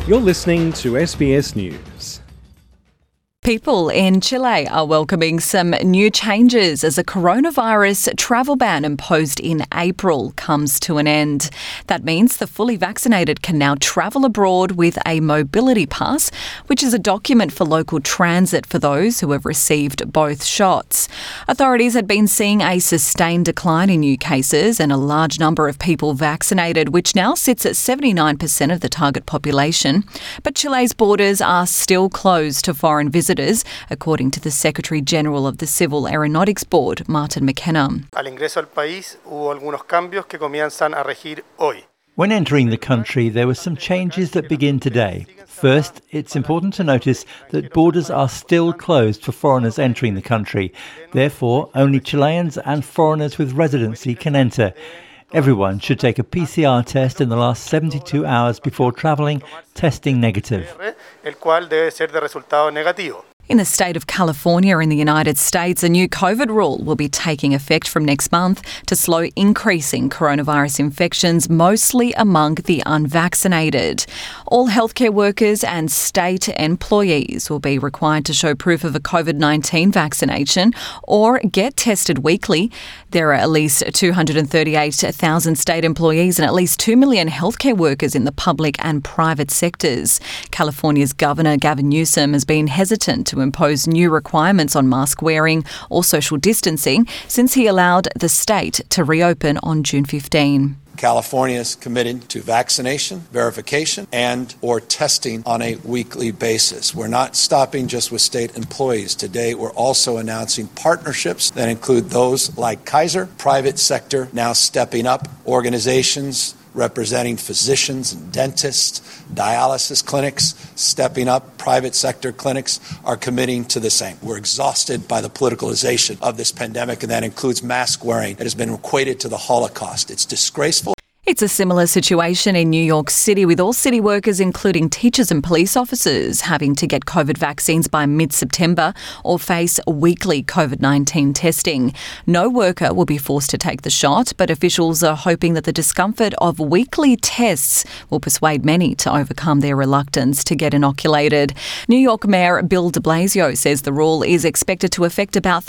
You're listening to SBS News. People in Chile are welcoming some new changes as a coronavirus travel ban imposed in April comes to an end. That means the fully vaccinated can now travel abroad with a mobility pass, which is a document for local transit for those who have received both shots. Authorities had been seeing a sustained decline in new cases and a large number of people vaccinated, which now sits at 79% of the target population. But Chile's borders are still closed to foreign visitors, according to the Secretary-General of the Civil Aeronautics Board, Martin McKenna. Al ingreso al país hubo algunos cambios que comienzan a regir hoy. When entering the country, there were some changes that begin today. First, it's important to notice that borders are still closed for foreigners entering the country. Therefore, only Chileans and foreigners with residency can enter. Everyone should take a PCR test in the last 72 hours before travelling, testing negative. El cual debe ser de resultado negativo. In the state of California in the United States, a new COVID rule will be taking effect from next month to slow increasing coronavirus infections, mostly among the unvaccinated. All healthcare workers and state employees will be required to show proof of a COVID-19 vaccination or get tested weekly. There are at least 238,000 state employees and at least 2 million healthcare workers in the public and private sectors. California's Governor Gavin Newsom has been hesitant to impose new requirements on mask wearing or social distancing since he allowed the state to reopen on June 15. California is committed to vaccination, verification, and or testing on a weekly basis. We're not stopping just with state employees. Today, we're also announcing partnerships that include those like Kaiser, private sector now stepping up, organizations representing physicians and dentists, dialysis clinics stepping up, private sector clinics are committing to the same. We're exhausted by the politicalization of this pandemic, and that includes mask wearing. It has been equated to the Holocaust. It's disgraceful. It's a similar situation in New York City, with all city workers, including teachers and police officers, having to get COVID vaccines by mid-September or face weekly COVID-19 testing. No worker will be forced to take the shot, but officials are hoping that the discomfort of weekly tests will persuade many to overcome their reluctance to get inoculated. New York Mayor Bill de Blasio says the rule is expected to affect about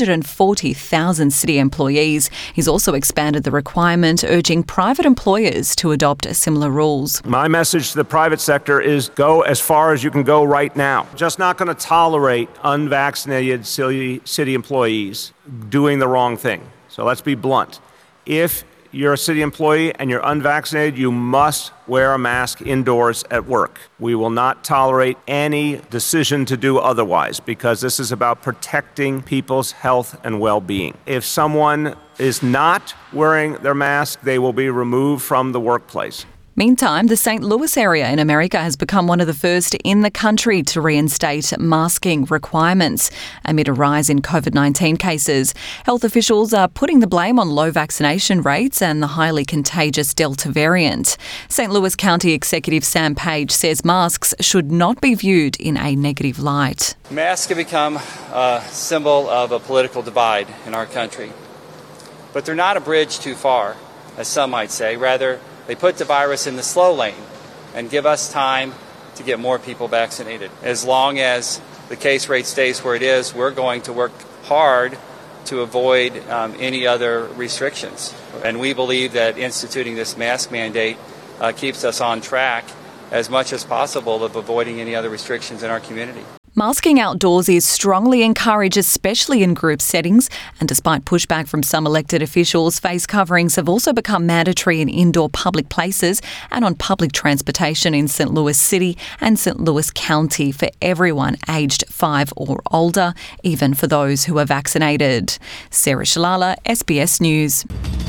340,000 city employees. He's also expanded the requirement, urging private employers to adopt similar rules. My message to the private sector is go as far as you can go right now. Just not going to tolerate unvaccinated city employees doing the wrong thing. So let's be blunt. If you're a city employee and you're unvaccinated, you must wear a mask indoors at work. We will not tolerate any decision to do otherwise, because this is about protecting people's health and well-being. If someone is not wearing their mask, they will be removed from the workplace. Meantime, the St. Louis area in America has become one of the first in the country to reinstate masking requirements amid a rise in COVID-19 cases. Health officials are putting the blame on low vaccination rates and the highly contagious Delta variant. St. Louis County Executive Sam Page says masks should not be viewed in a negative light. Masks have become a symbol of a political divide in our country. But they're not a bridge too far, as some might say. Rather, they put the virus in the slow lane and give us time to get more people vaccinated. As long as the case rate stays where it is, we're going to work hard to avoid any other restrictions. And we believe that instituting this mask mandate keeps us on track as much as possible of avoiding any other restrictions in our community. Masking outdoors is strongly encouraged, especially in group settings, and despite pushback from some elected officials, face coverings have also become mandatory in indoor public places and on public transportation in St. Louis City and St. Louis County for everyone aged 5 or older, even for those who are vaccinated. Sarah Shalala, SBS News.